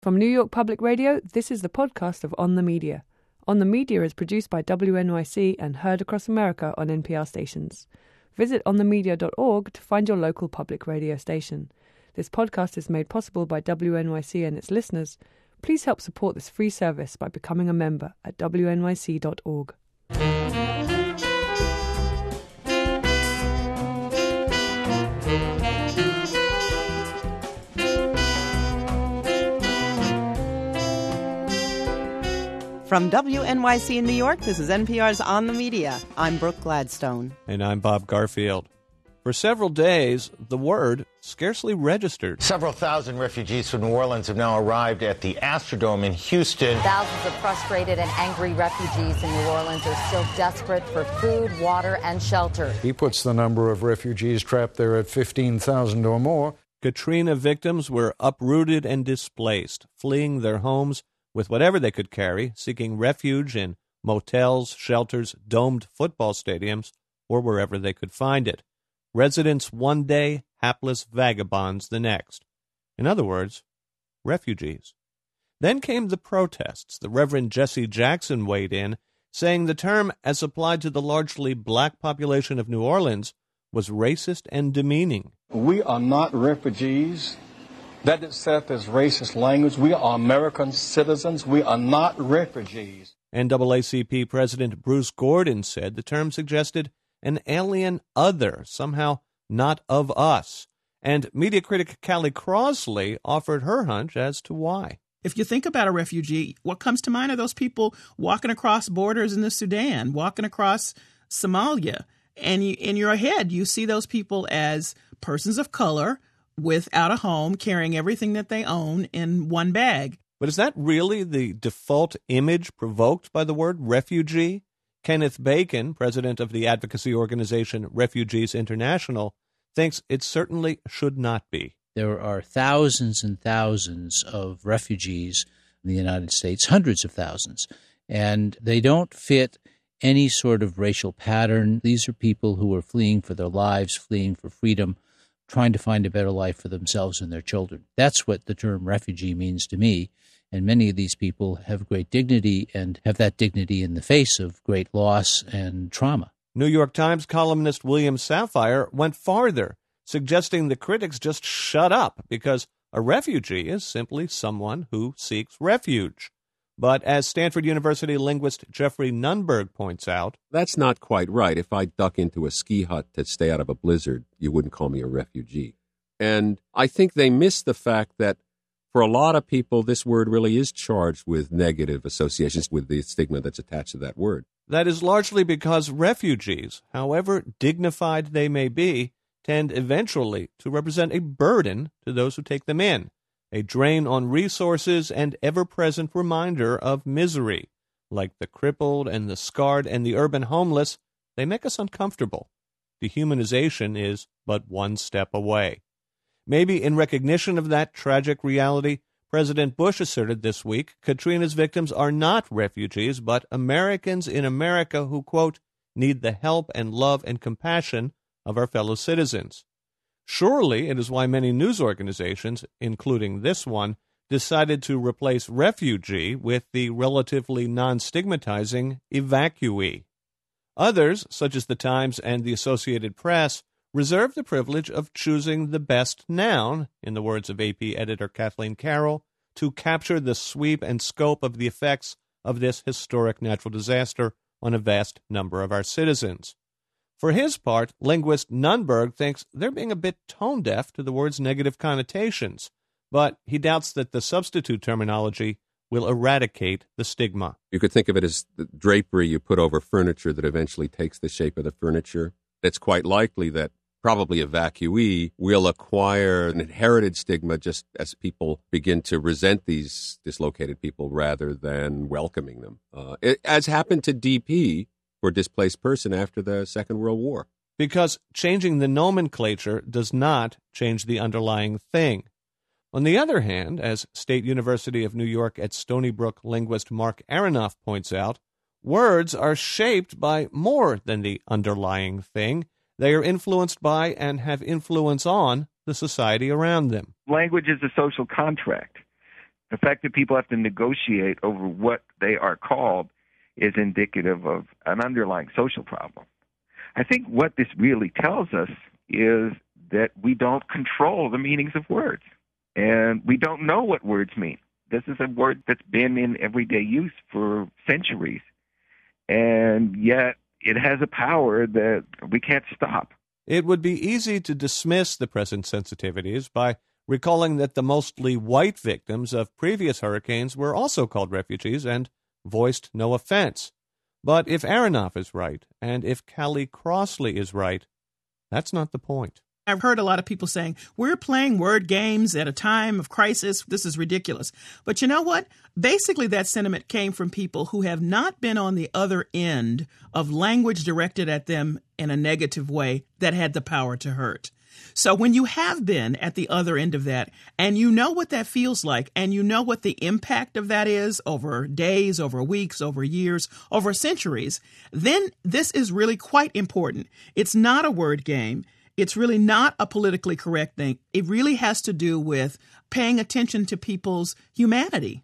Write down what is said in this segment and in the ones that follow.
From New York Public Radio, this is the podcast of On the Media. On the Media is produced by WNYC and heard across America on NPR stations. Visit onthemedia.org to find your local public radio station. This podcast is made possible by WNYC and its listeners. Please help support this free service by becoming a member at wnyc.org. From WNYC in New York, this is NPR's On the Media. I'm Brooke Gladstone. And I'm Bob Garfield. For several days, the word scarcely registered. Several thousand refugees from New Orleans have now arrived at the Astrodome in Houston. Thousands of frustrated and angry refugees in New Orleans are still desperate for food, water, and shelter. He puts the number of refugees trapped there at 15,000 or more. Katrina victims were uprooted and displaced, fleeing their homes with whatever they could carry, seeking refuge in motels, shelters, domed football stadiums, or wherever they could find it. Residents one day, hapless vagabonds the next. In other words, refugees. Then came the protests. The Reverend Jesse Jackson weighed in, saying the term, as applied to the largely black population of New Orleans, was racist and demeaning. We are not refugees. That itself is racist language. We are American citizens. We are not refugees. NAACP President Bruce Gordon said the term suggested an alien other, somehow not of us. And media critic Callie Crossley offered her hunch as to why. If you think about a refugee, what comes to mind are those people walking across borders in the Sudan, walking across Somalia. And in your head, you see those people as persons of color without a home, carrying everything that they own in one bag. But is that really the default image provoked by the word refugee? Kenneth Bacon, president of the advocacy organization Refugees International, thinks it certainly should not be. There are thousands and thousands of refugees in the United States, hundreds of thousands, and they don't fit any sort of racial pattern. These are people who are fleeing for their lives, fleeing for freedom, trying to find a better life for themselves and their children. That's what the term refugee means to me. And many of these people have great dignity and have that dignity in the face of great loss and trauma. New York Times columnist William Safire went farther, suggesting the critics just shut up because a refugee is simply someone who seeks refuge. But as Stanford University linguist Jeffrey Nunberg points out, that's not quite right. If I duck into a ski hut to stay out of a blizzard, you wouldn't call me a refugee. And I think they miss the fact that for a lot of people, this word really is charged with negative associations with the stigma that's attached to that word. That is largely because refugees, however dignified they may be, tend eventually to represent a burden to those who take them in, a drain on resources and ever-present reminder of misery. Like the crippled and the scarred and the urban homeless, they make us uncomfortable. Dehumanization is but one step away. Maybe in recognition of that tragic reality, President Bush asserted this week Katrina's victims are not refugees, but Americans in America who, quote, need the help and love and compassion of our fellow citizens. Surely it is why many news organizations, including this one, decided to replace refugee with the relatively non-stigmatizing evacuee. Others, such as the Times and the Associated Press, reserve the privilege of choosing the best noun, in the words of AP editor Kathleen Carroll, to capture the sweep and scope of the effects of this historic natural disaster on a vast number of our citizens. For his part, linguist Nunberg thinks they're being a bit tone-deaf to the word's negative connotations, but he doubts that the substitute terminology will eradicate the stigma. You could think of it as the drapery you put over furniture that eventually takes the shape of the furniture. It's quite likely that probably evacuee will acquire an inherited stigma just as people begin to resent these dislocated people rather than welcoming them, as happened to DP for displaced person after the Second World War. Because changing the nomenclature does not change the underlying thing. On the other hand, as State University of New York at Stony Brook linguist Mark Aronoff points out, words are shaped by more than the underlying thing. They are influenced by and have influence on the society around them. Language is a social contract. The fact that people have to negotiate over what they are called is indicative of an underlying social problem. I think what this really tells us is that we don't control the meanings of words, and we don't know what words mean. This is a word that's been in everyday use for centuries, and yet it has a power that we can't stop. It would be easy to dismiss the present sensitivities by recalling that the mostly white victims of previous hurricanes were also called refugees and voiced no offense. But if Aronoff is right, and if Callie Crossley is right, that's not the point. I've heard a lot of people saying, we're playing word games at a time of crisis. This is ridiculous. But you know what? Basically, that sentiment came from people who have not been on the other end of language directed at them in a negative way that had the power to hurt. So when you have been at the other end of that, and you know what that feels like, and you know what the impact of that is over days, over weeks, over years, over centuries, then this is really quite important. It's not a word game. It's really not a politically correct thing. It really has to do with paying attention to people's humanity.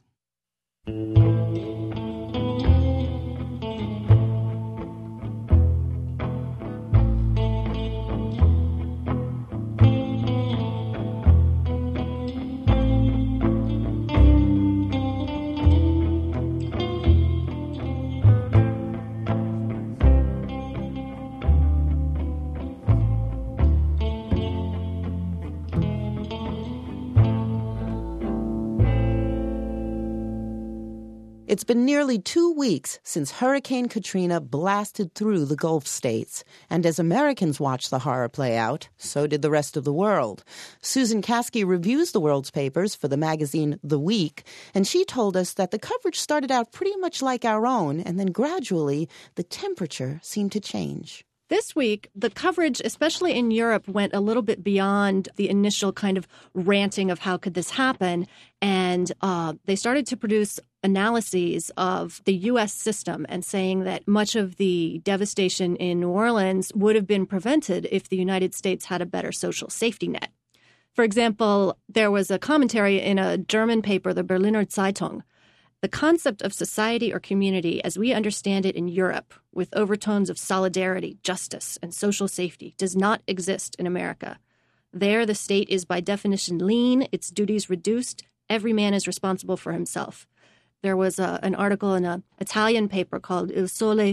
It's been nearly 2 weeks since Hurricane Katrina blasted through the Gulf states. And as Americans watched the horror play out, so did the rest of the world. Susan Caskey reviews the world's papers for the magazine The Week, and she told us that the coverage started out pretty much like our own, and then gradually the temperature seemed to change. This week, the coverage, especially in Europe, went a little bit beyond the initial kind of ranting of how could this happen. And they started to produce analyses of the U.S. system and saying that much of the devastation in New Orleans would have been prevented if the United States had a better social safety net. For example, there was a commentary in a German paper, the Berliner Zeitung. The concept of society or community as we understand it in Europe, with overtones of solidarity, justice, and social safety, does not exist in America. There, the state is by definition lean, its duties reduced, every man is responsible for himself. There was an article in an Italian paper called Il Sole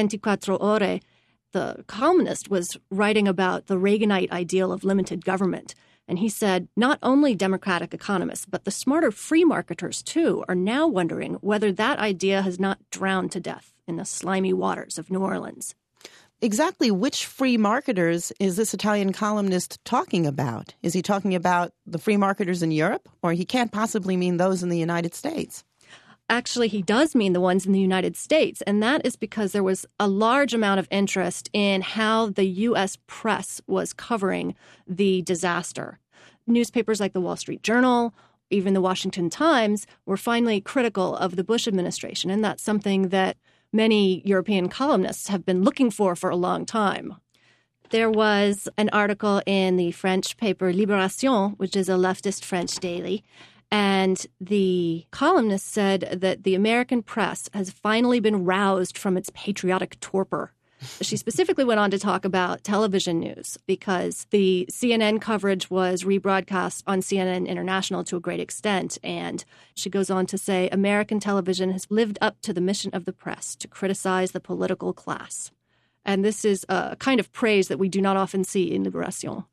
24 Ore. The columnist was writing about the Reaganite ideal of limited government. And he said, not only democratic economists, but the smarter free marketers, too, are now wondering whether that idea has not drowned to death in the slimy waters of New Orleans. Exactly which free marketers is this Italian columnist talking about? Is he talking about the free marketers in Europe, or he can't possibly mean those in the United States? Actually, he does mean the ones in the United States, and that is because there was a large amount of interest in how the U.S. press was covering the disaster. Newspapers like the Wall Street Journal, even the Washington Times, were finally critical of the Bush administration, and that's something that many European columnists have been looking for a long time. There was an article in the French paper Libération, which is a leftist French daily, and the columnist said that the American press has finally been roused from its patriotic torpor. She specifically went on to talk about television news because the CNN coverage was rebroadcast on CNN International to a great extent. And she goes on to say, American television has lived up to the mission of the press to criticize the political class. And this is a kind of praise that we do not often see in Libération.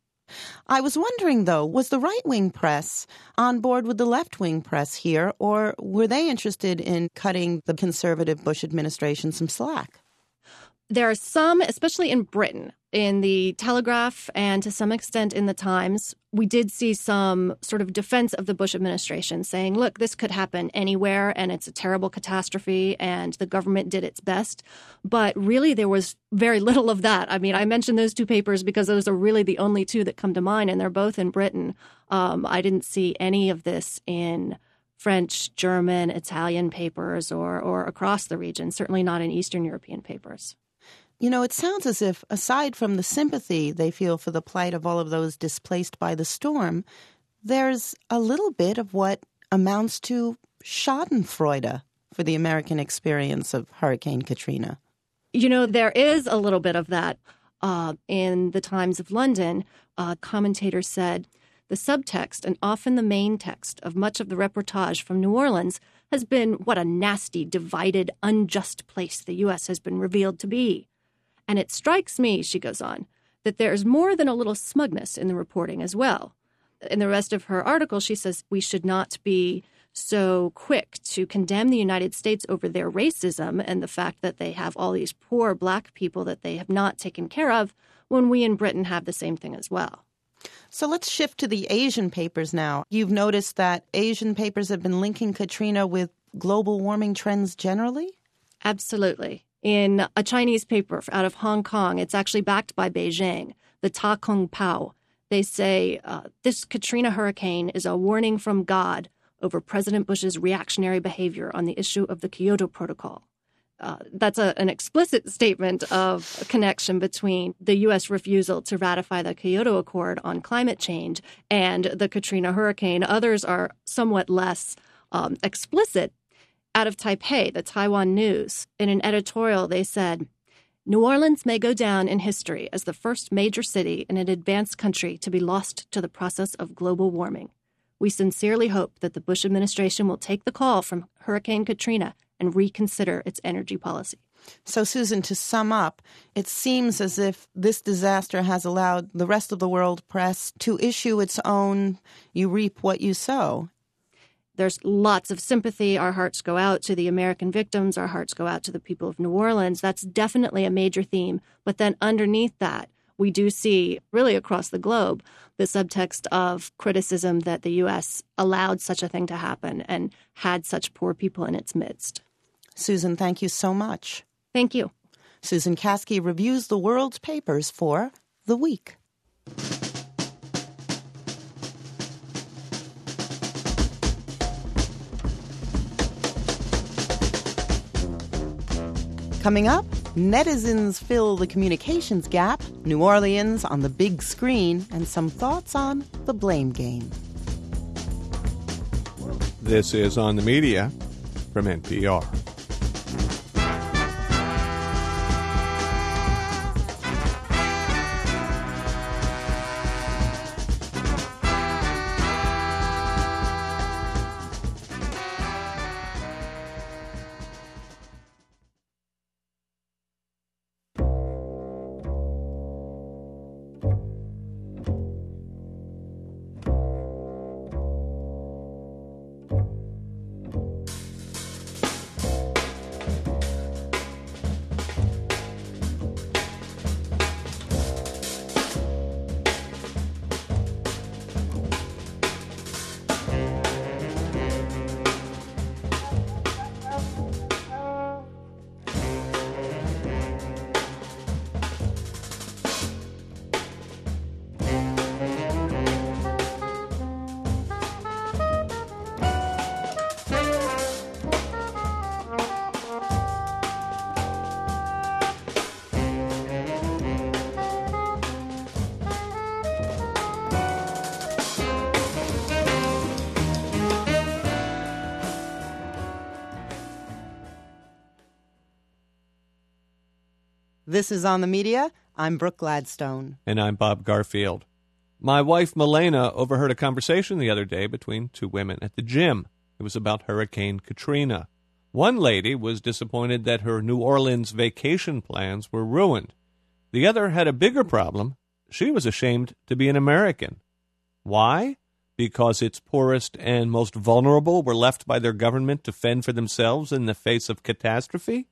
I was wondering, though, was the right-wing press on board with the left-wing press here, or were they interested in cutting the conservative Bush administration some slack? There are some, especially in Britain, in the Telegraph and to some extent in the Times, we did see some sort of defense of the Bush administration saying, look, this could happen anywhere and it's a terrible catastrophe and the government did its best. But really, there was very little of that. I mean, I mentioned those two papers because those are really the only two that come to mind, and they're both in Britain. I didn't see any of this in French, German, Italian papers or across the region, certainly not in Eastern European papers. You know, it sounds as if, aside from the sympathy they feel for the plight of all of those displaced by the storm, there's a little bit of what amounts to schadenfreude for the American experience of Hurricane Katrina. You know, there is a little bit of that. In the Times of London, a commentator said, the subtext and often the main text of much of the reportage from New Orleans has been what a nasty, divided, unjust place the U.S. has been revealed to be. And it strikes me, she goes on, that there's more than a little smugness in the reporting as well. In the rest of her article, she says we should not be so quick to condemn the United States over their racism and the fact that they have all these poor Black people that they have not taken care of when we in Britain have the same thing as well. So let's shift to the Asian papers now. You've noticed that Asian papers have been linking Katrina with global warming trends generally? Absolutely. In a Chinese paper out of Hong Kong, it's actually backed by Beijing, the Ta Kung Pao. They say this Katrina hurricane is a warning from God over President Bush's reactionary behavior on the issue of the Kyoto Protocol. That's an explicit statement of a connection between the U.S. refusal to ratify the Kyoto Accord on climate change and the Katrina hurricane. Others are somewhat less explicit. Out of Taipei, the Taiwan News, in an editorial, they said, New Orleans may go down in history as the first major city in an advanced country to be lost to the process of global warming. We sincerely hope that the Bush administration will take the call from Hurricane Katrina and reconsider its energy policy. So, Susan, to sum up, it seems as if this disaster has allowed the rest of the world press to issue its own "you reap what you sow." There's lots of sympathy. Our hearts go out to the American victims. Our hearts go out to the people of New Orleans. That's definitely a major theme. But then underneath that, we do see, really across the globe, the subtext of criticism that the U.S. allowed such a thing to happen and had such poor people in its midst. Susan, thank you so much. Thank you. Susan Caskey reviews the world's papers for The Week. Coming up, netizens fill the communications gap, New Orleans on the big screen, and some thoughts on the blame game. This is On the Media from NPR. This is On the Media. I'm Brooke Gladstone. And I'm Bob Garfield. My wife, Milena, overheard a conversation the other day between two women at the gym. It was about Hurricane Katrina. One lady was disappointed that her New Orleans vacation plans were ruined. The other had a bigger problem. She was ashamed to be an American. Why? Because its poorest and most vulnerable were left by their government to fend for themselves in the face of catastrophe?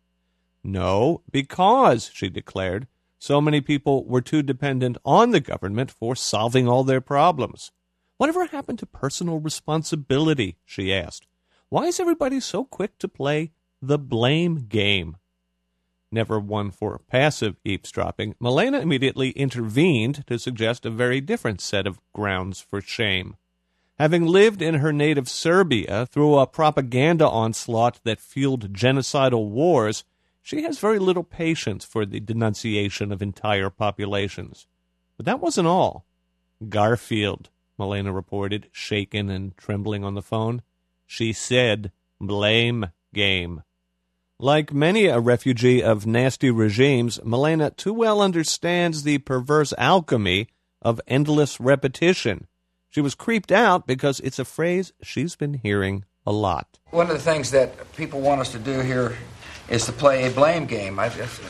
No, because, she declared, so many people were too dependent on the government for solving all their problems. Whatever happened to personal responsibility, she asked. Why is everybody so quick to play the blame game? Never one for passive eavesdropping, Milena immediately intervened to suggest a very different set of grounds for shame. Having lived in her native Serbia through a propaganda onslaught that fueled genocidal wars, she has very little patience for the denunciation of entire populations. But that wasn't all. Garfield, Milena reported, shaken and trembling on the phone. She said, blame game. Like many a refugee of nasty regimes, Milena too well understands the perverse alchemy of endless repetition. She was creeped out because it's a phrase she's been hearing a lot. One of the things that people want us to do here is to play a blame game.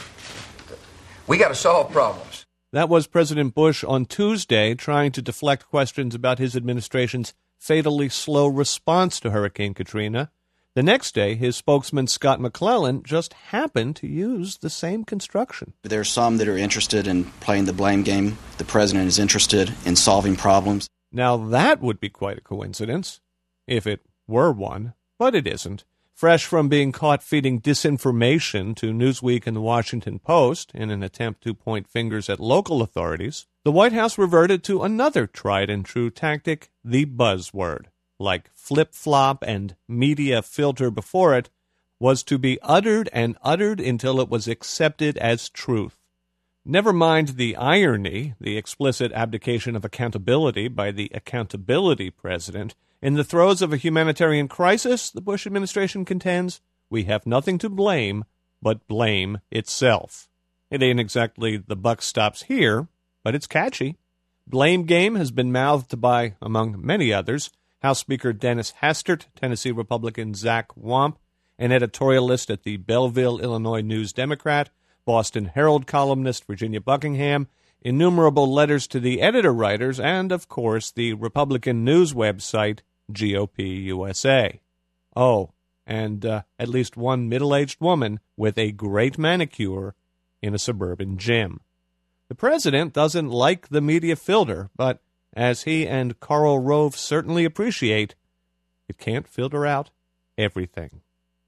We got to solve problems. That was President Bush on Tuesday trying to deflect questions about his administration's fatally slow response to Hurricane Katrina. The next day, his spokesman, Scott McClellan, just happened to use the same construction. There are some that are interested in playing the blame game. The president is interested in solving problems. Now that would be quite a coincidence, if it were one, but it isn't. Fresh from being caught feeding disinformation to Newsweek and the Washington Post in an attempt to point fingers at local authorities, the White House reverted to another tried-and-true tactic, the buzzword. Like flip-flop and media filter before it, was to be uttered and uttered until it was accepted as truth. Never mind the irony, the explicit abdication of accountability by the accountability president. In the throes of a humanitarian crisis, the Bush administration contends, we have nothing to blame but blame itself. It ain't exactly the buck stops here, but it's catchy. Blame game has been mouthed by, among many others, House Speaker Dennis Hastert, Tennessee Republican Zach Wamp, an editorialist at the Belleville, Illinois News-Democrat, Boston Herald columnist Virginia Buckingham, innumerable letters to the editor-writers, and, of course, the Republican news website GOP USA. Oh, and at least one middle-aged woman with a great manicure in a suburban gym. The president doesn't like the media filter, but as he and Karl Rove certainly appreciate, it can't filter out everything.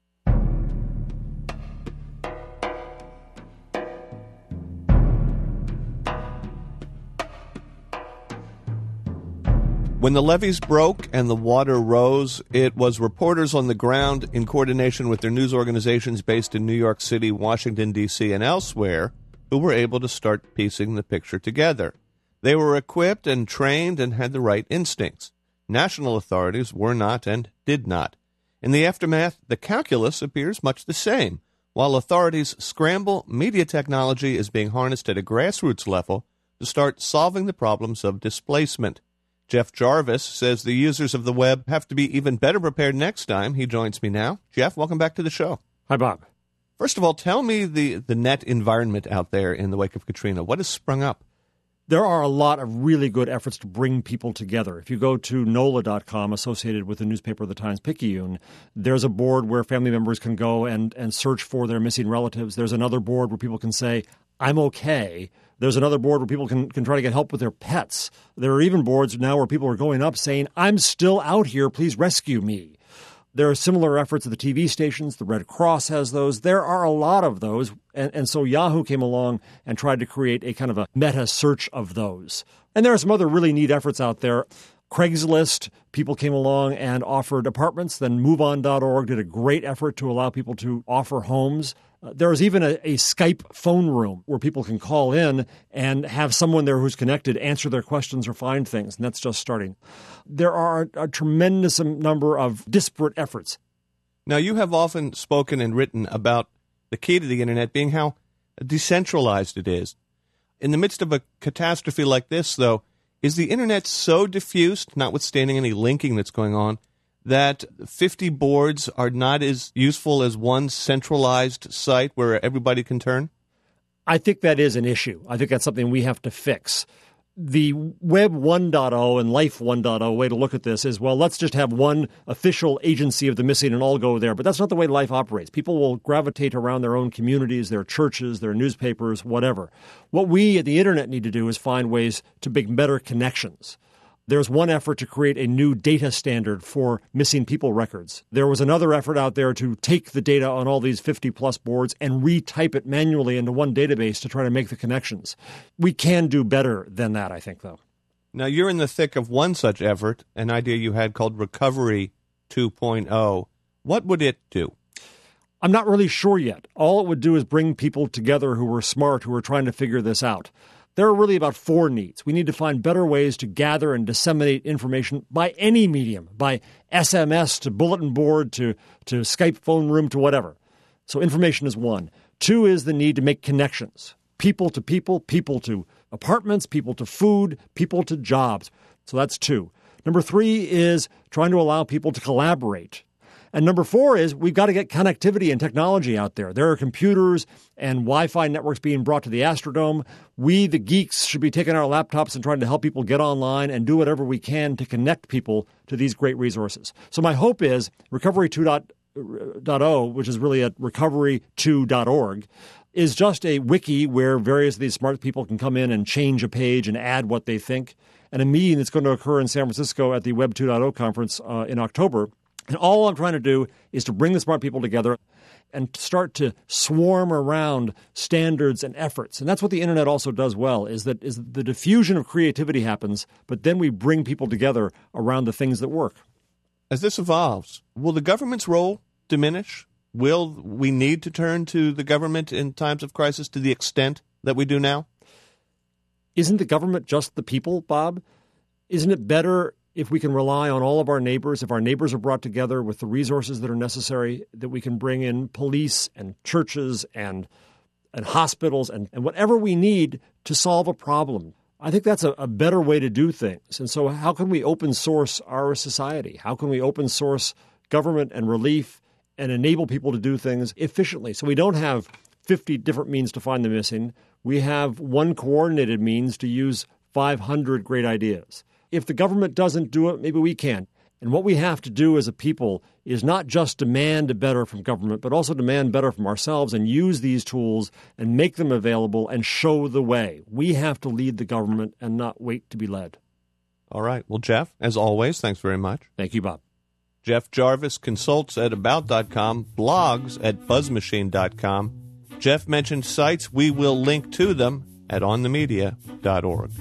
When the levees broke and the water rose, it was reporters on the ground in coordination with their news organizations based in New York City, Washington, D.C., and elsewhere who were able to start piecing the picture together. They were equipped and trained and had the right instincts. National authorities were not and did not. In the aftermath, the calculus appears much the same. While authorities scramble, media technology is being harnessed at a grassroots level to start solving the problems of displacement. Jeff Jarvis says the users of the web have to be even better prepared next time. He joins me now. Jeff, welcome back to the show. Hi, Bob. First of all, tell me the net environment out there in the wake of Katrina. What has sprung up? There are a lot of really good efforts to bring people together. If you go to NOLA.com, associated with the newspaper The Times-Picayune, there's a board where family members can go and search for their missing relatives. There's another board where people can say, I'm okay. There's another board where people can try to get help with their pets. There are even boards now where people are going up saying, I'm still out here, please rescue me. There are similar efforts at the TV stations. The Red Cross has those. There are a lot of those. And so Yahoo came along and tried to create a kind of a meta search of those. And there are some other really neat efforts out there. Craigslist, people came along and offered apartments. Then MoveOn.org did a great effort to allow people to offer homes. There is even a Skype phone room where people can call in and have someone there who's connected answer their questions or find things, and that's just starting. There are a tremendous number of disparate efforts. Now, you have often spoken and written about the key to the Internet being how decentralized it is. In the midst of a catastrophe like this, though, is the Internet so diffused, notwithstanding any linking that's going on, that 50 boards are not as useful as one centralized site where everybody can turn? I think that is an issue. I think that's something we have to fix. The Web 1.0 and Life 1.0 way to look at this is, well, let's just have one official agency of the missing and all go there. But that's not the way life operates. People will gravitate around their own communities, their churches, their newspapers, whatever. What we at the Internet need to do is find ways to make better connections. There's one effort to create a new data standard for missing people records. There was another effort out there to take the data on all these 50-plus boards and retype it manually into one database to try to make the connections. We can do better than that, I think, though. Now, you're in the thick of one such effort, an idea you had called Recovery 2.0. What would it do? I'm not really sure yet. All it would do is bring people together who are smart, who are trying to figure this out. There are really about 4 needs. We need to find better ways to gather and disseminate information by any medium, by SMS to bulletin board to Skype phone room to whatever. So information is 1. 2 is the need to make connections. People to apartments, people to food, people to jobs. So that's 2. Number 3 is trying to allow people to collaborate. And number 4 is we've got to get connectivity and technology out there. There are computers and Wi-Fi networks being brought to the Astrodome. We, the geeks, should be taking our laptops and trying to help people get online and do whatever we can to connect people to these great resources. So my hope is Recovery 2.0, which is really at recovery2.org, is just a wiki where various of these smart people can come in and change a page and add what they think. And a meeting that's going to occur in San Francisco at the Web 2.0 conference in October. And all I'm trying to do is to bring the smart people together and start to swarm around standards and efforts. And that's what the internet also does well, is the diffusion of creativity happens, but then we bring people together around the things that work. As this evolves, will the government's role diminish? Will we need to turn to the government in times of crisis to the extent that we do now? Isn't the government just the people, Bob? Isn't it better if we can rely on all of our neighbors, if our neighbors are brought together with the resources that are necessary, that we can bring in police and churches and hospitals and whatever we need to solve a problem? I think that's a better way to do things. And so how can we open source our society? How can we open source government and relief and enable people to do things efficiently? So we don't have 50 different means to find the missing. We have one coordinated means to use 500 great ideas. If the government doesn't do it, maybe we can. And what we have to do as a people is not just demand better from government, but also demand better from ourselves and use these tools and make them available and show the way. We have to lead the government and not wait to be led. All right. Well, Jeff, as always, thanks very much. Thank you, Bob. Jeff Jarvis consults at About.com, blogs at BuzzMachine.com. Jeff mentioned sites. We will link to them at onthemedia.org.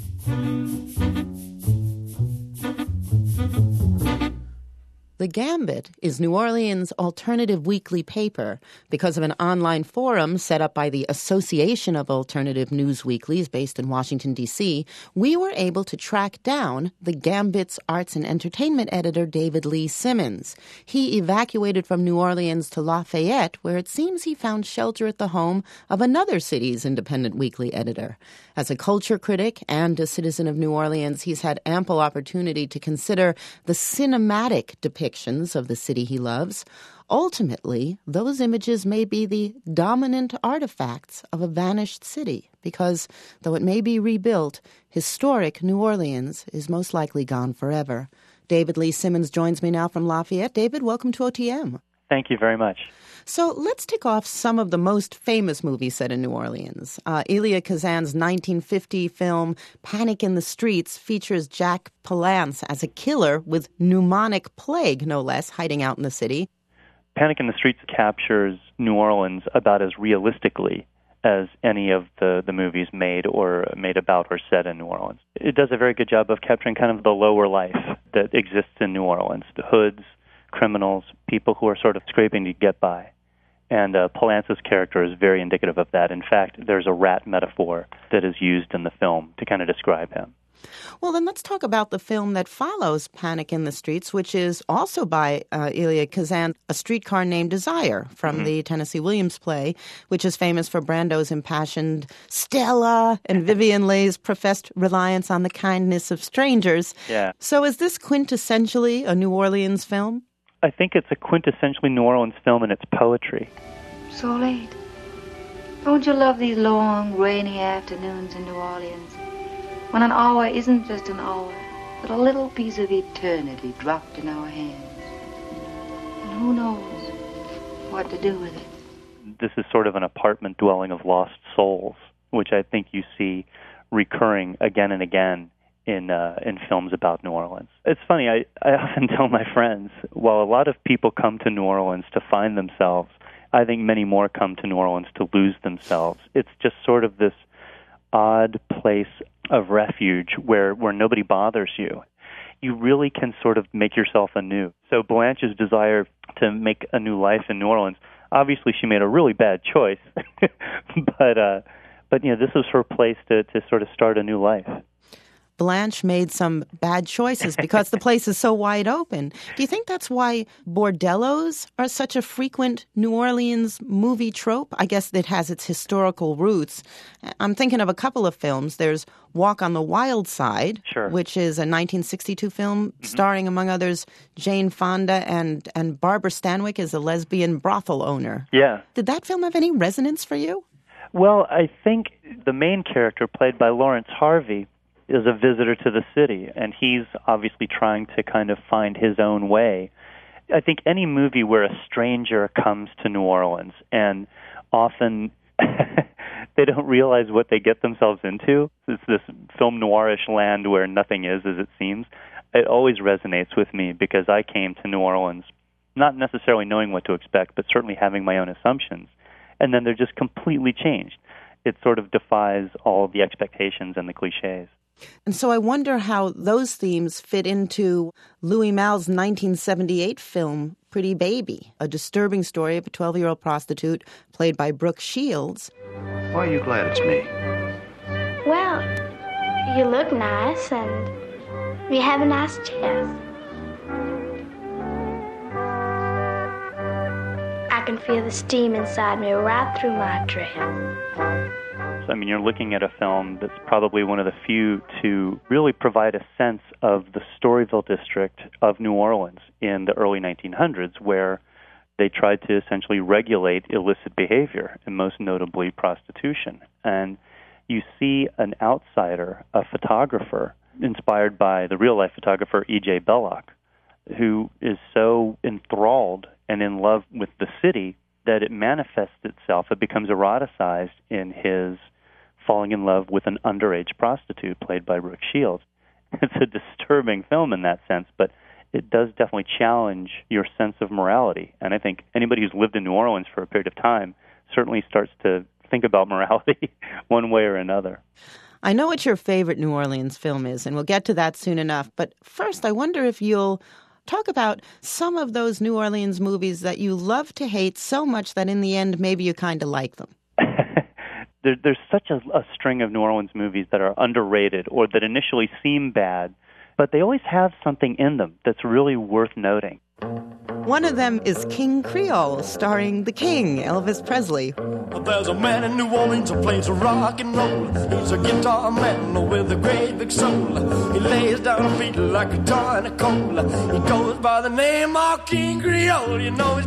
The Gambit is New Orleans' alternative weekly paper. Because of an online forum set up by the Association of Alternative News Weeklies based in Washington, D.C., we were able to track down the Gambit's arts and entertainment editor, David Lee Simmons. He evacuated from New Orleans to Lafayette, where it seems he found shelter at the home of another city's independent weekly editor. As a culture critic and a citizen of New Orleans, he's had ample opportunity to consider the cinematic depictions of the city he loves. Ultimately, those images may be the dominant artifacts of a vanished city because, though it may be rebuilt, historic New Orleans is most likely gone forever. David Lee Simmons joins me now from Lafayette. David, welcome to OTM. Thank you very much. So let's tick off some of the most famous movies set in New Orleans. Elia Kazan's 1950 film Panic in the Streets features Jack Palance as a killer with pneumonic plague, no less, hiding out in the city. Panic in the Streets captures New Orleans about as realistically as any of the movies made about or set in New Orleans. It does a very good job of capturing kind of the lower life that exists in New Orleans, the hoods, criminals, people who are sort of scraping to get by. And Palance's character is very indicative of that. In fact, there's a rat metaphor that is used in the film to kind of describe him. Well, then let's talk about the film that follows Panic in the Streets, which is also by Elia Kazan, A Streetcar Named Desire, from the Tennessee Williams play, which is famous for Brando's impassioned Stella and Vivien Leigh's professed reliance on the kindness of strangers. Yeah. So is this quintessentially a New Orleans film? I think it's a quintessentially New Orleans film in its poetry. So late. Don't you love these long, rainy afternoons in New Orleans, when an hour isn't just an hour, but a little piece of eternity dropped in our hands? And who knows what to do with it? This is sort of an apartment dwelling of lost souls, which I think you see recurring again and again in films about New Orleans. It's funny, I often tell my friends, while a lot of people come to New Orleans to find themselves, I think many more come to New Orleans to lose themselves. It's just sort of this odd place of refuge where nobody bothers you. You really can sort of make yourself anew. So Blanche's desire to make a new life in New Orleans, obviously she made a really bad choice, But, this was her place to sort of start a new life. Blanche made some bad choices because the place is so wide open. Do you think that's why bordellos are such a frequent New Orleans movie trope? I guess it has its historical roots. I'm thinking of a couple of films. There's Walk on the Wild Side, which is a 1962 film starring, among others, Jane Fonda and Barbara Stanwyck as a lesbian brothel owner. Yeah. Did that film have any resonance for you? Well, I think the main character, played by Lawrence Harvey, is a visitor to the city, and he's obviously trying to kind of find his own way. I think any movie where a stranger comes to New Orleans, and often they don't realize what they get themselves into. It's this film noirish land where nothing is as it seems. It always resonates with me because I came to New Orleans not necessarily knowing what to expect, but certainly having my own assumptions. And then they're just completely changed. It sort of defies all of the expectations and the cliches. And so I wonder how those themes fit into Louis Malle's 1978 film, Pretty Baby, a disturbing story of a 12-year-old prostitute played by Brooke Shields. Why are you glad it's me? Well, you look nice and you have a nice chest. I can feel the steam inside me right through my dress. I mean, you're looking at a film that's probably one of the few to really provide a sense of the Storyville district of New Orleans in the early 1900s, where they tried to essentially regulate illicit behavior, and most notably prostitution. And you see an outsider, a photographer, inspired by the real-life photographer E.J. Belloc, who is so enthralled and in love with the city that it manifests itself, it becomes eroticized in his falling in love with an underage prostitute played by Brooke Shields. It's a disturbing film in that sense, but it does definitely challenge your sense of morality. And I think anybody who's lived in New Orleans for a period of time certainly starts to think about morality one way or another. I know what your favorite New Orleans film is, and we'll get to that soon enough. But first, I wonder if you'll talk about some of those New Orleans movies that you love to hate so much that in the end maybe you kind of like them. There's such a string of New Orleans movies that are underrated or that initially seem bad, but they always have something in them that's really worth noting. One of them is King Creole, starring the King, Elvis Presley. There's a man in New Orleans who plays rock and roll. He's a guitar man with a great big soul. He lays down a beat like a tar in a coal. He goes by the name of King Creole. You know he's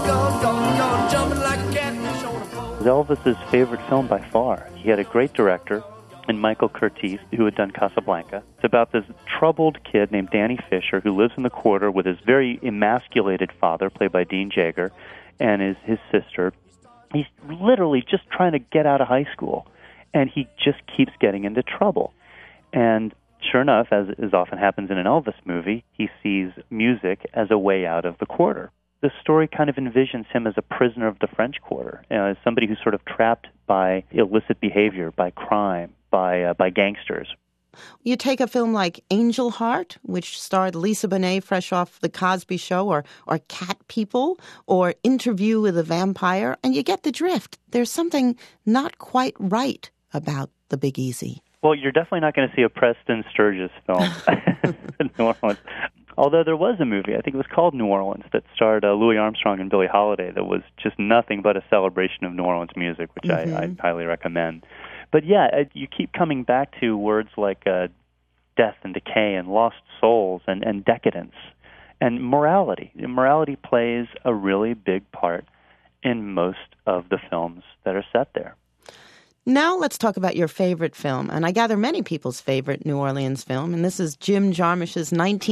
gone, jumping like a catfish on a pole. It was Elvis's favorite film by far. He had a great director in Michael Curtiz, who had done Casablanca. It's about this troubled kid named Danny Fisher who lives in the quarter with his very emasculated father, played by Dean Jagger, and his sister. He's literally just trying to get out of high school, and he just keeps getting into trouble. And sure enough, as often happens in an Elvis movie, he sees music as a way out of the quarter. The story kind of envisions him as a prisoner of the French Quarter, as somebody who's sort of trapped by illicit behavior, by crime, by gangsters. You take a film like Angel Heart, which starred Lisa Bonet fresh off The Cosby Show, or Cat People, or Interview with a Vampire, and you get the drift. There's something not quite right about the Big Easy. Well, you're definitely not going to see a Preston Sturges film in New Orleans. Although there was a movie, I think it was called New Orleans, that starred Louis Armstrong and Billie Holiday that was just nothing but a celebration of New Orleans music, which I highly recommend. But yeah, you keep coming back to words like death and decay and lost souls and decadence and morality. Morality plays a really big part in most of the films that are set there. Now let's talk about your favorite film, and I gather many people's favorite New Orleans film, and this is Jim Jarmusch's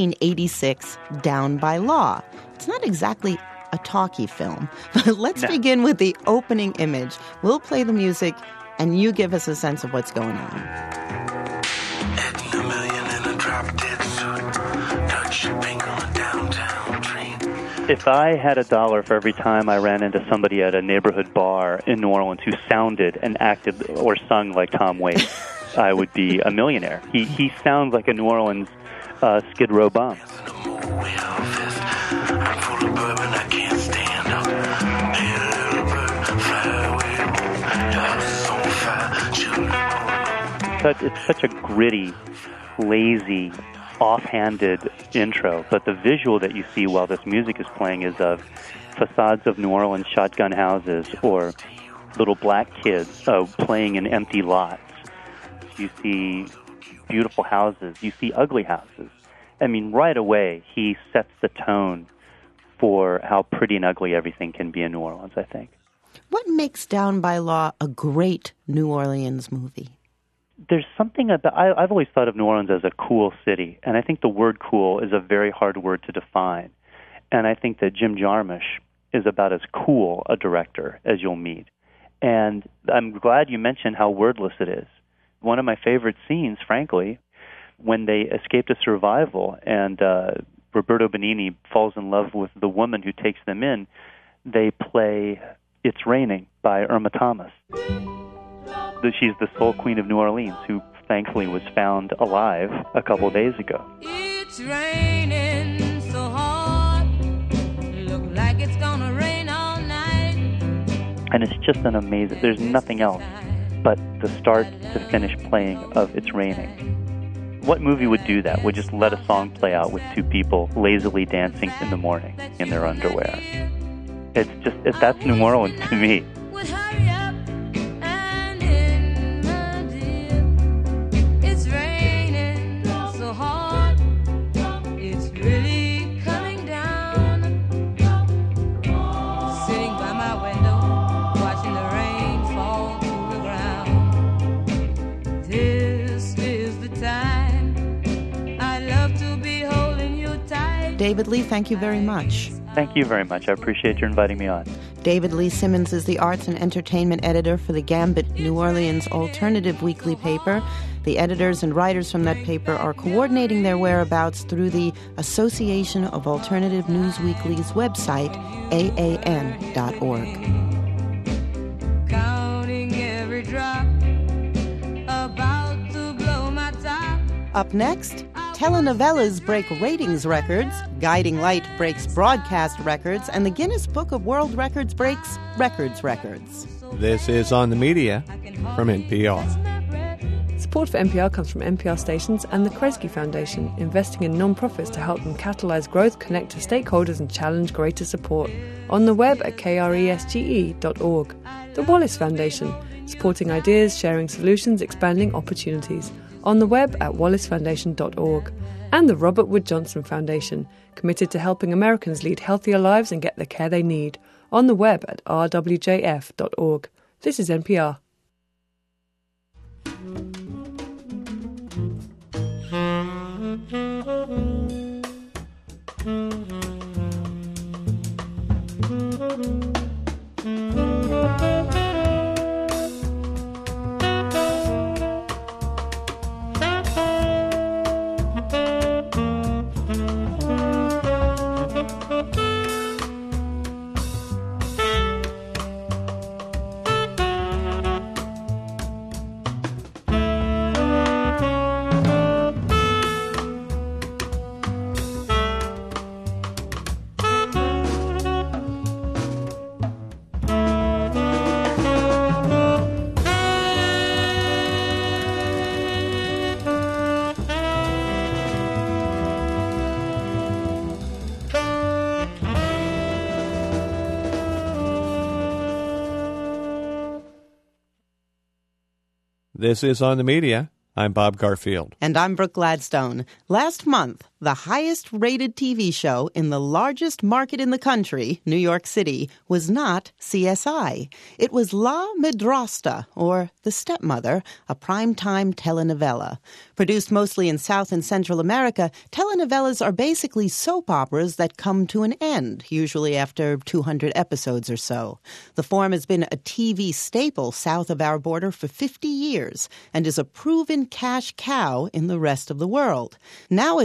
1986 Down by Law. It's not exactly a talkie film, but let's begin with the opening image. We'll play the music, and you give us a sense of what's going on. If I had $1 for every time I ran into somebody at a neighborhood bar in New Orleans who sounded and acted or sung like Tom Waits, I would be a millionaire. He sounds like a New Orleans Skid Row bum. such a gritty, lazy, offhanded intro, but the visual that you see while this music is playing is of facades of New Orleans shotgun houses or little black kids playing in empty lots. You see beautiful houses. You see ugly houses. I mean, right away, he sets the tone for how pretty and ugly everything can be in New Orleans, I think. What makes Down by Law a great New Orleans movie? There's something about... I've always thought of New Orleans as a cool city, and I think the word cool is a very hard word to define. And I think that Jim Jarmusch is about as cool a director as you'll meet. And I'm glad you mentioned how wordless it is. One of my favorite scenes, frankly, when they escape to survival and Roberto Benigni falls in love with the woman who takes them in, they play It's Raining by Irma Thomas. She's the soul queen of New Orleans, who thankfully was found alive a couple of days ago. It's raining so hard, look like it's gonna rain all night. And it's just an amazing, there's nothing else but the start to finish playing of It's Raining. What movie would do that? Would just let a song play out with two people lazily dancing in the morning in their underwear? That's New Orleans to me. David Lee, thank you very much. Thank you very much. I appreciate your inviting me on. David Lee Simmons is the arts and entertainment editor for the Gambit New Orleans Alternative Weekly paper. The editors and writers from that paper are coordinating their whereabouts through the Association of Alternative News Weekly's website, AAN.org. Counting every drop, about to blow my top. Up next, telenovelas break ratings records, Guiding Light breaks broadcast records, and the Guinness Book of World Records breaks records. This is On the Media from NPR. Support for NPR comes from NPR stations and the Kresge Foundation, investing in non-profits to help them catalyze growth, connect to stakeholders, and challenge greater support. On the web at kresge.org. The Wallace Foundation, supporting ideas, sharing solutions, expanding opportunities. On the web at wallacefoundation.org. And the Robert Wood Johnson Foundation, committed to helping Americans lead healthier lives and get the care they need. On the web at rwjf.org. This is NPR. This is On the Media. I'm Bob Garfield. And I'm Brooke Gladstone. Last month, the highest-rated TV show in the largest market in the country, New York City, was not CSI. It was La Madrasta, or The Stepmother, a primetime telenovela. Produced mostly in South and Central America, telenovelas are basically soap operas that come to an end, usually after 200 episodes or so. The form has been a TV staple south of our border for 50 years and is a proven cash cow in the rest of the world. Now it's seen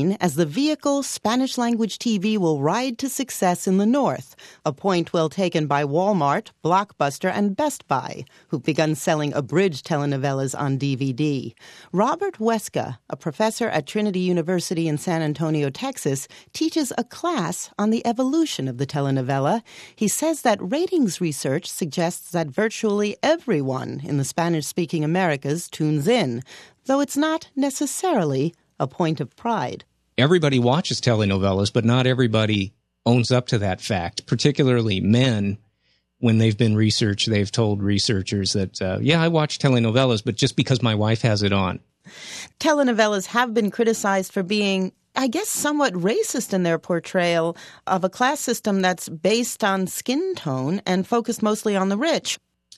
seen as the vehicle Spanish-language TV will ride to success in the North, a point well taken by Walmart, Blockbuster, and Best Buy, who've begun selling abridged telenovelas on DVD. Robert Weska, a professor at Trinity University in San Antonio, Texas, teaches a class on the evolution of the telenovela. He says that ratings research suggests that virtually everyone in the Spanish-speaking Americas tunes in, though it's not necessarily a point of pride. Everybody watches telenovelas, but not everybody owns up to that fact, particularly men. When they've been researched, they've told researchers that, I watch telenovelas, but just because my wife has it on. Telenovelas have been criticized for being, I guess, somewhat racist in their portrayal of a class system that's based on skin tone and focused mostly on the rich.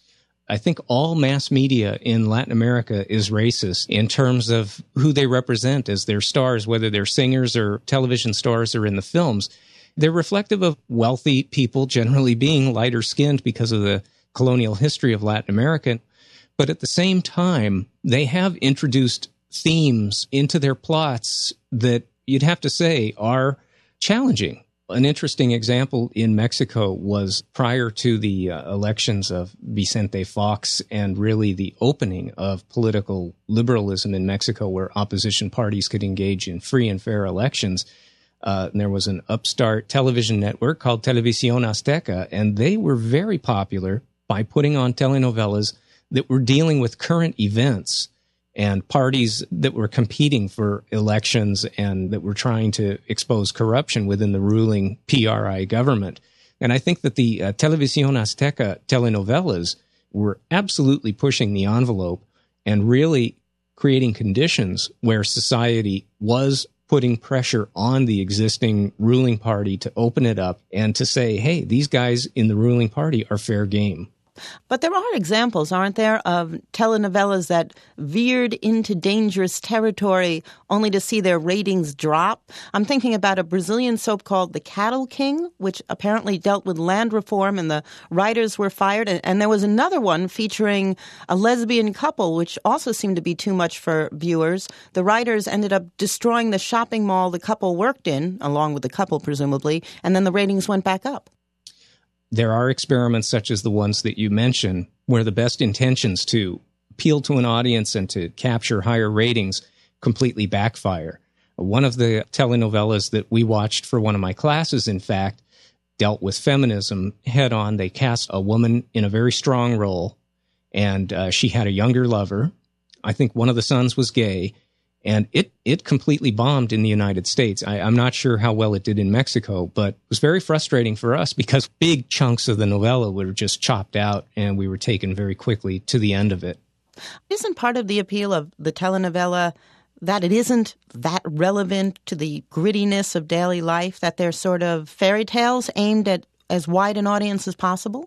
I think all mass media in Latin America is racist in terms of who they represent as their stars, whether they're singers or television stars or in the films. They're reflective of wealthy people generally being lighter skinned because of the colonial history of Latin America. But at the same time, they have introduced themes into their plots that you'd have to say are challenging. An interesting example in Mexico was prior to the elections of Vicente Fox and really the opening of political liberalism in Mexico, where opposition parties could engage in free and fair elections. And there was an upstart television network called Televisión Azteca, and they were very popular by putting on telenovelas that were dealing with current events and parties that were competing for elections and that were trying to expose corruption within the ruling PRI government. And I think that the Televisión Azteca telenovelas were absolutely pushing the envelope and really creating conditions where society was putting pressure on the existing ruling party to open it up and to say, hey, these guys in the ruling party are fair game. But there are examples, aren't there, of telenovelas that veered into dangerous territory only to see their ratings drop? I'm thinking about a Brazilian soap called The Cattle King, which apparently dealt with land reform and the writers were fired. And there was another one featuring a lesbian couple, which also seemed to be too much for viewers. The writers ended up destroying the shopping mall the couple worked in, along with the couple presumably, and then the ratings went back up. There are experiments such as the ones that you mentioned where the best intentions to appeal to an audience and to capture higher ratings completely backfire. One of the telenovelas that we watched for one of my classes, in fact, dealt with feminism head on. They cast a woman in a very strong role, and she had a younger lover. I think one of the sons was gay. And it completely bombed in the United States. I'm not sure how well it did in Mexico, but it was very frustrating for us because big chunks of the novella were just chopped out and we were taken very quickly to the end of it. Isn't part of the appeal of the telenovela that it isn't that relevant to the grittiness of daily life, that they're sort of fairy tales aimed at as wide an audience as possible?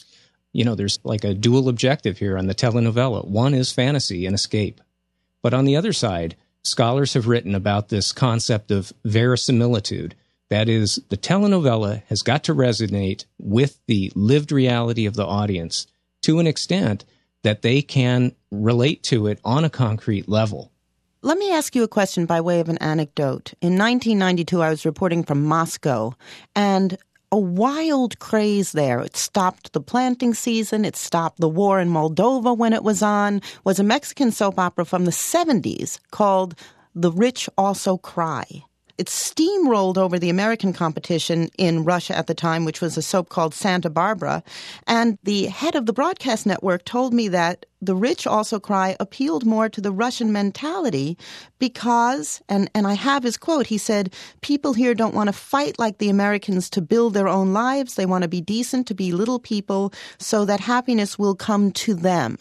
You know, there's like a dual objective here on the telenovela. One is fantasy and escape. But on the other side, scholars have written about this concept of verisimilitude. That is, the telenovela has got to resonate with the lived reality of the audience to an extent that they can relate to it on a concrete level. Let me ask you a question by way of an anecdote. In 1992, I was reporting from Moscow, and a wild craze there. It stopped the planting season. It stopped the war in Moldova when it was on. Was a Mexican soap opera from the 70s called The Rich Also Cry. It steamrolled over the American competition in Russia at the time, which was a soap called Santa Barbara. And the head of the broadcast network told me that The Rich Also Cry appealed more to the Russian mentality because, and I have his quote, he said, people here don't want to fight like the Americans to build their own lives. They want to be decent, to be little people, so that happiness will come to them.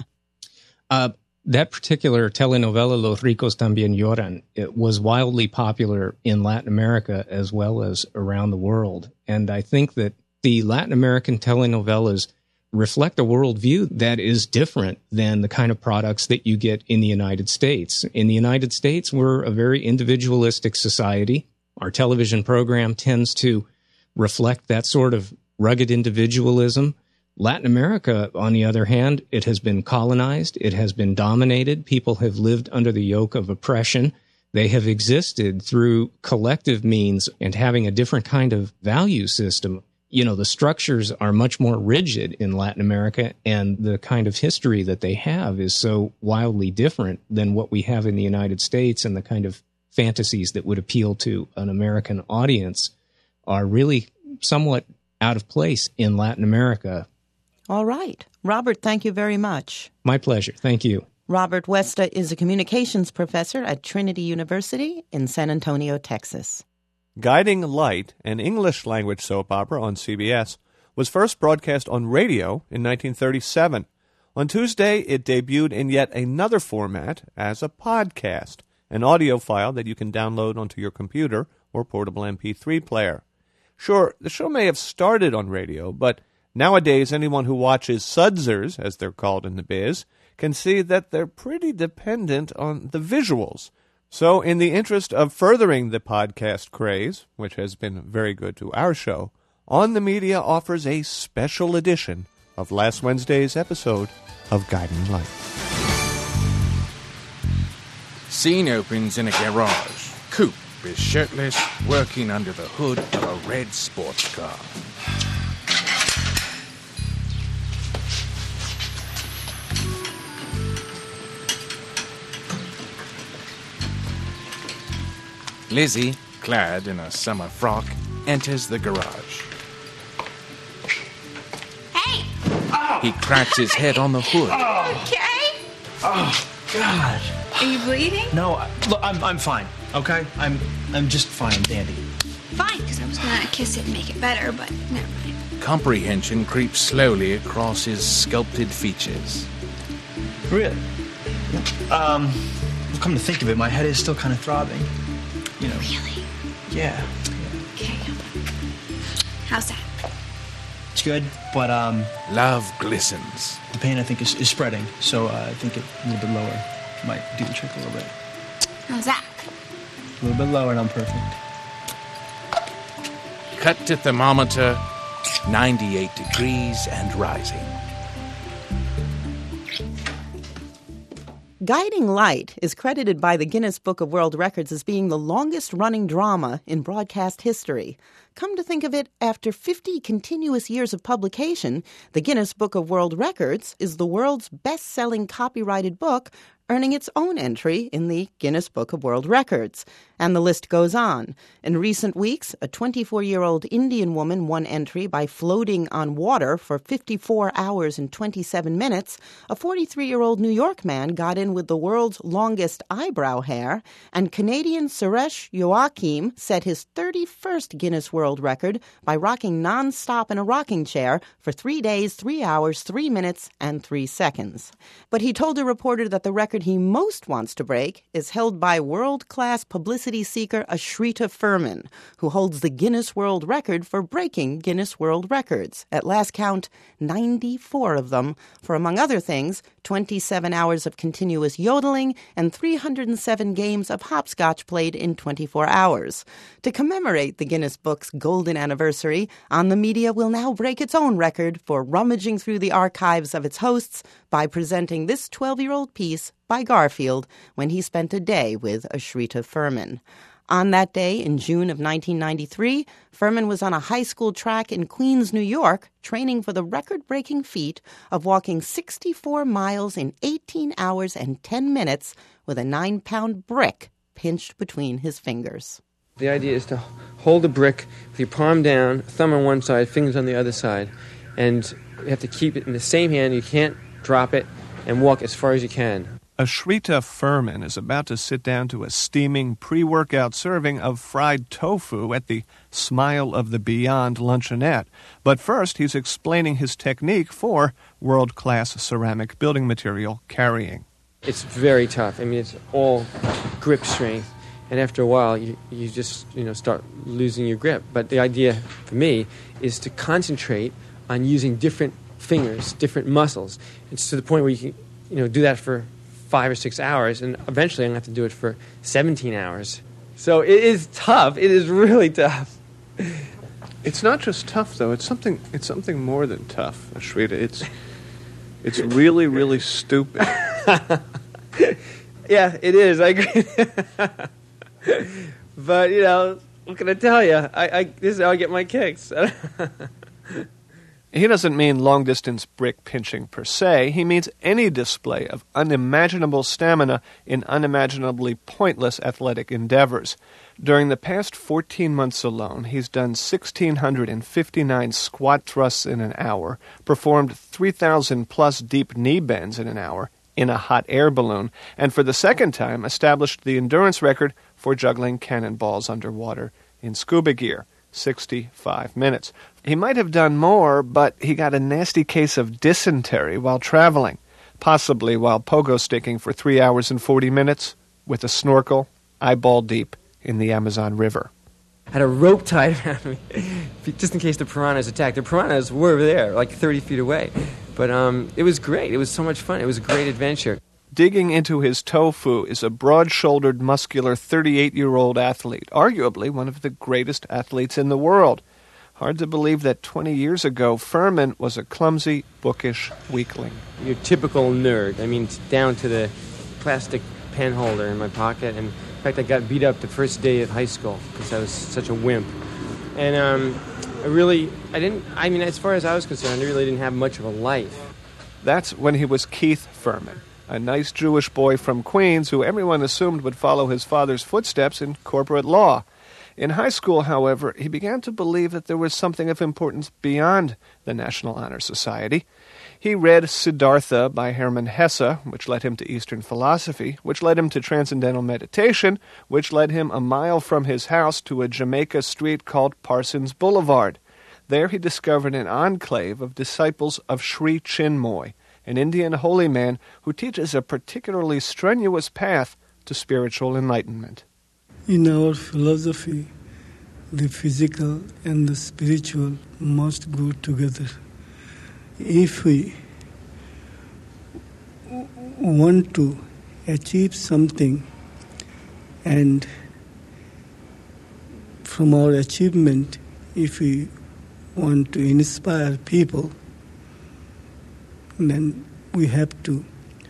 That particular telenovela, Los Ricos También Lloran, it was wildly popular in Latin America as well as around the world. And I think that the Latin American telenovelas reflect a worldview that is different than the kind of products that you get in the United States. In the United States, we're a very individualistic society. Our television program tends to reflect that sort of rugged individualism. Latin America, on the other hand, it has been colonized. It has been dominated. People have lived under the yoke of oppression. They have existed through collective means and having a different kind of value system. You know, the structures are much more rigid in Latin America, and the kind of history that they have is so wildly different than what we have in the United States, and the kind of fantasies that would appeal to an American audience are really somewhat out of place in Latin America. All right. Robert, thank you very much. My pleasure. Thank you. Robert Westa is a communications professor at Trinity University in San Antonio, Texas. Guiding Light, an English-language soap opera on CBS, was first broadcast on radio in 1937. On Tuesday, it debuted in yet another format as a podcast, an audio file that you can download onto your computer or portable MP3 player. Sure, the show may have started on radio, but nowadays anyone who watches sudsers, as they're called in the biz, can see that they're pretty dependent on the visuals. So in the interest of furthering the podcast craze, which has been very good to our show, On the Media offers a special edition of last Wednesday's episode of Guiding Light. Scene opens in a garage. Coop is shirtless, working under the hood of a red sports car. Lizzie, clad in a summer frock, enters the garage. Hey! He cracks his head on the hood. Okay? Oh, God. Are you bleeding? No, look, I'm fine, okay? I'm just fine, dandy. Fine, because I was going to kiss it and make it better, but never mind. Comprehension creeps slowly across his sculpted features. Really? Come to think of it, my head is still kind of throbbing. You know. Really? Yeah. Okay. How's that? It's good, but love glistens. The pain, I think, is spreading, so I think a little bit lower might do the trick a little bit. How's that? A little bit lower and I'm perfect. Cut to thermometer, 98 degrees and rising. Guiding Light is credited by the Guinness Book of World Records as being the longest-running drama in broadcast history. Come to think of it, after 50 continuous years of publication, the Guinness Book of World Records is the world's best-selling copyrighted book, earning its own entry in the Guinness Book of World Records. And the list goes on. In recent weeks, a 24-year-old Indian woman won entry by floating on water for 54 hours and 27 minutes. A 43-year-old New York man got in with the world's longest eyebrow hair. And Canadian Suresh Joachim set his 31st Guinness World Record by rocking nonstop in a rocking chair for 3 days, 3 hours, 3 minutes, and 3 seconds. But he told a reporter that the record he most wants to break is held by world-class publicity seeker Ashrita Furman, who holds the Guinness World Record for breaking Guinness World Records. At last count, 94 of them, for, among other things, 27 hours of continuous yodeling and 307 games of hopscotch played in 24 hours. To commemorate the Guinness Book's golden anniversary, On the Media will now break its own record for rummaging through the archives of its hosts by presenting this 12-year-old piece by Garfield when he spent a day with Ashrita Furman. On that day in June of 1993, Furman was on a high school track in Queens, New York, training for the record-breaking feat of walking 64 miles in 18 hours and 10 minutes with a 9-pound brick pinched between his fingers. The idea is to hold a brick with your palm down, thumb on one side, fingers on the other side, and you have to keep it in the same hand. You can't drop it, and walk as far as you can. Ashrita Furman is about to sit down to a steaming pre-workout serving of fried tofu at the Smile of the Beyond luncheonette. But first, he's explaining his technique for world-class ceramic building material carrying. It's very tough. I mean, it's all grip strength. And after a while, you just start losing your grip. But the idea for me is to concentrate on using different fingers, different muscles. It's to the point where you can do that for 5 or 6 hours, and eventually I'm going to have to do it for 17 hours. So it is tough. It is really tough. It's not just tough, though. It's something more than tough, Ashrita. It's really, really stupid. Yeah, it is. I agree. But, you know, what can I tell you? This is how I get my kicks. He doesn't mean long-distance brick pinching per se. He means any display of unimaginable stamina in unimaginably pointless athletic endeavors. During the past 14 months alone, he's done 1,659 squat thrusts in an hour, performed 3,000-plus deep knee bends in an hour in a hot air balloon, and for the second time established the endurance record for juggling cannonballs underwater in scuba gear. 65 minutes. He might have done more, but he got a nasty case of dysentery while traveling, possibly while pogo sticking for 3 hours and 40 minutes with a snorkel, eyeball deep in the Amazon River. I had a rope tied around me just in case the piranhas attacked. The piranhas were there, like 30 feet away. But it was great. It was so much fun. It was a great adventure. Digging into his tofu is a broad-shouldered, muscular 38-year-old athlete, arguably one of the greatest athletes in the world. Hard to believe that 20 years ago, Furman was a clumsy, bookish weakling. Your typical nerd. I mean, down to the plastic pen holder in my pocket. And in fact, I got beat up the first day of high school because I was such a wimp. And as far as I was concerned, I really didn't have much of a life. That's when he was Keith Furman, a nice Jewish boy from Queens who everyone assumed would follow his father's footsteps in corporate law. In high school, however, he began to believe that there was something of importance beyond the National Honor Society. He read Siddhartha by Hermann Hesse, which led him to Eastern philosophy, which led him to transcendental meditation, which led him a mile from his house to a Jamaica street called Parsons Boulevard. There he discovered an enclave of disciples of Sri Chinmoy, an Indian holy man who teaches a particularly strenuous path to spiritual enlightenment. In our philosophy, the physical and the spiritual must go together. If we want to achieve something, and from our achievement, if we want to inspire people, then we have to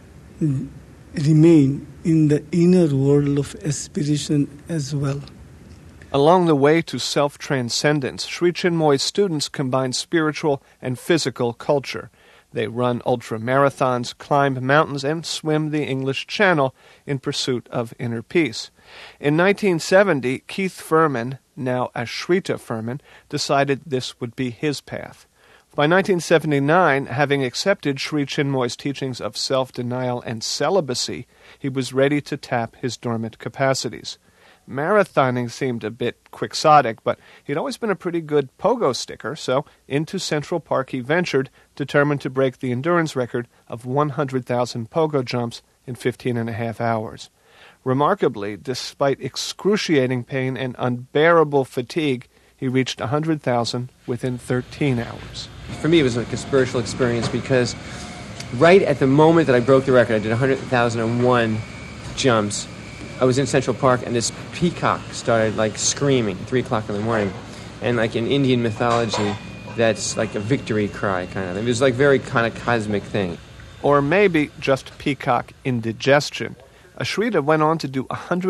remain in the inner world of aspiration as well. Along the way to self-transcendence, Sri Chinmoy's students combine spiritual and physical culture. They run ultra-marathons, climb mountains, and swim the English Channel in pursuit of inner peace. In 1970, Keith Furman, now Ashrita Furman, decided this would be his path. By 1979, having accepted Sri Chinmoy's teachings of self-denial and celibacy, he was ready to tap his dormant capacities. Marathoning seemed a bit quixotic, but he'd always been a pretty good pogo sticker, so into Central Park he ventured, determined to break the endurance record of 100,000 pogo jumps in 15.5 hours. Remarkably, despite excruciating pain and unbearable fatigue, he reached 100,000 within 13 hours. For me, it was like a spiritual experience because right at the moment that I broke the record, I did 100,001 jumps. I was in Central Park, and this peacock started, screaming at 3 o'clock in the morning. And, in Indian mythology, that's like a victory cry, kind of. It was, very kind of cosmic thing. Or maybe just peacock indigestion. Ashrita went on to do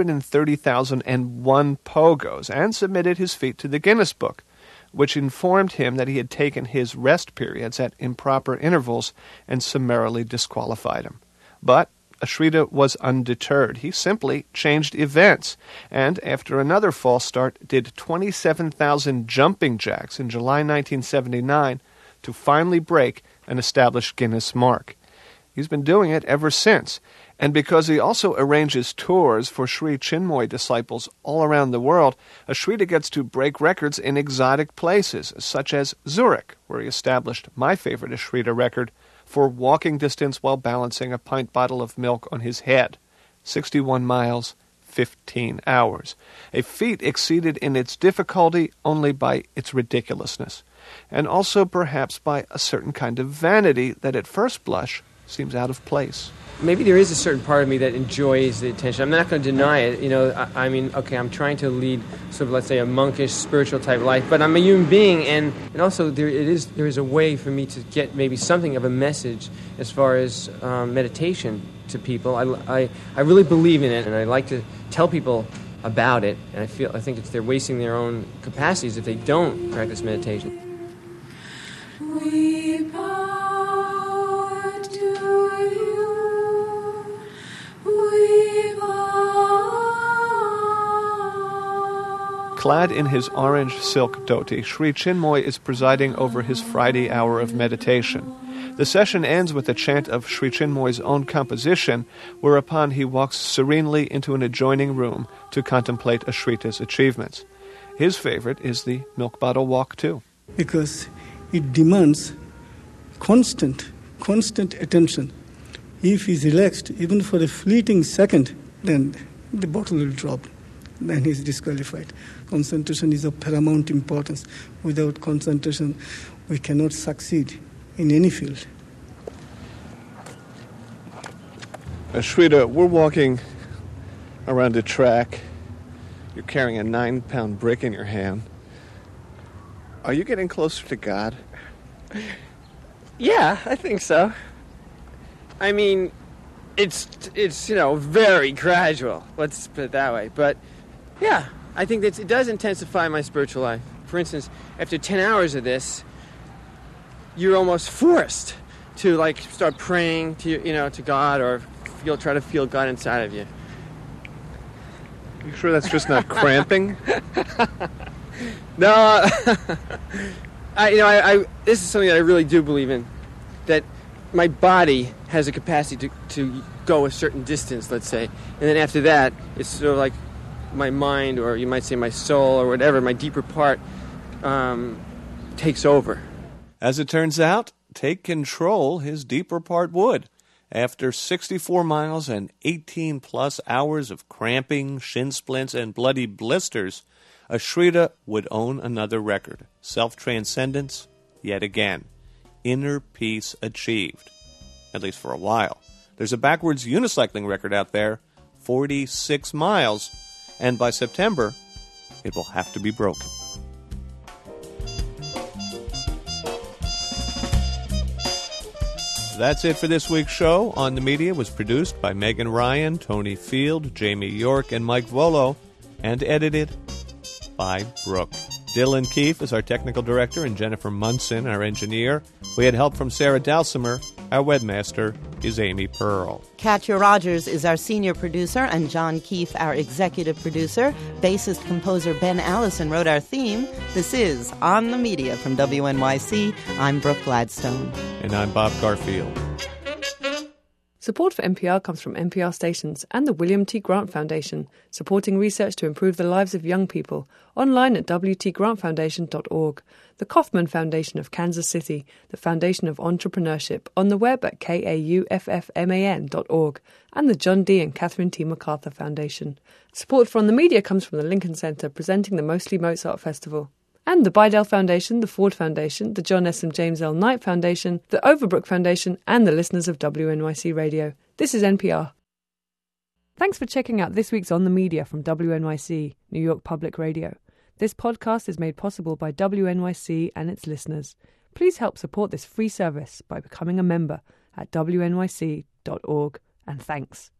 130,001 pogos and submitted his feat to the Guinness Book, which informed him that he had taken his rest periods at improper intervals and summarily disqualified him. But Ashrita was undeterred. He simply changed events, and after another false start, did 27,000 jumping jacks in July 1979 to finally break an established Guinness mark. He's been doing it ever since, and because he also arranges tours for Sri Chinmoy disciples all around the world, Ashrita gets to break records in exotic places, such as Zurich, where he established my favorite Ashrita record for walking distance while balancing a pint bottle of milk on his head. 61 miles, 15 hours. A feat exceeded in its difficulty only by its ridiculousness, and also perhaps by a certain kind of vanity that at first blush seems out of place. Maybe there is a certain part of me that enjoys the attention. I'm not going to deny it. I'm trying to lead sort of, let's say, a monkish, spiritual type life, but I'm a human being, and also there is a way for me to get maybe something of a message as far as meditation to people. I really believe in it, and I like to tell people about it, and I think they're wasting their own capacities if they don't practice meditation. We bow to you. We bow. Clad in his orange silk dhoti, Sri Chinmoy is presiding over his Friday hour of meditation. The session ends with a chant of Sri Chinmoy's own composition, whereupon he walks serenely into an adjoining room to contemplate Ashrita's achievements. His favorite is the milk bottle walk, too. Because it demands constant attention. If he's relaxed, even for a fleeting second, then the bottle will drop. Then he's disqualified. Concentration is of paramount importance. Without concentration, we cannot succeed in any field. Ashrita, we're walking around a track. You're carrying a 9-pound brick in your hand. Are you getting closer to God? Yeah, I think so. I mean, it's very gradual. Let's put it that way. But yeah, I think that it does intensify my spiritual life. For instance, after 10 hours of this, you're almost forced to start praying to God, or try to feel God inside of you. You sure that's just not cramping? No, this is something that I really do believe in, that my body has a capacity to go a certain distance, let's say, and then after that, it's sort of like my mind, or you might say my soul, or whatever, my deeper part takes over. As it turns out, take control his deeper part would. After 64 miles and 18-plus hours of cramping, shin splints, and bloody blisters, Ashrita would own another record. Self-transcendence, yet again. Inner peace achieved. At least for a while. There's a backwards unicycling record out there, 46 miles, and by September, it will have to be broken. That's it for this week's show. On the Media was produced by Megan Ryan, Tony Field, Jamie York, and Mike Volo, and edited by Brooke. Dylan Keefe is our technical director, and Jennifer Munson, our engineer. We had help from Sarah Dalsimer. Our webmaster is Amy Pearl. Katya Rogers is our senior producer, and John Keefe, our executive producer. Bassist-composer Ben Allison wrote our theme. This is On the Media from WNYC. I'm Brooke Gladstone. And I'm Bob Garfield. Support for NPR comes from NPR stations and the William T. Grant Foundation, supporting research to improve the lives of young people, online at wtgrantfoundation.org, the Kauffman Foundation of Kansas City, the Foundation of Entrepreneurship, on the web at kauffman.org, and the John D. and Catherine T. MacArthur Foundation. Support for On the Media comes from the Lincoln Center, presenting the Mostly Mozart Festival, and the Bidell Foundation, the Ford Foundation, the John S. and James L. Knight Foundation, the Overbrook Foundation, and the listeners of WNYC Radio. This is NPR. Thanks for checking out this week's On the Media from WNYC, New York Public Radio. This podcast is made possible by WNYC and its listeners. Please help support this free service by becoming a member at wnyc.org, and thanks.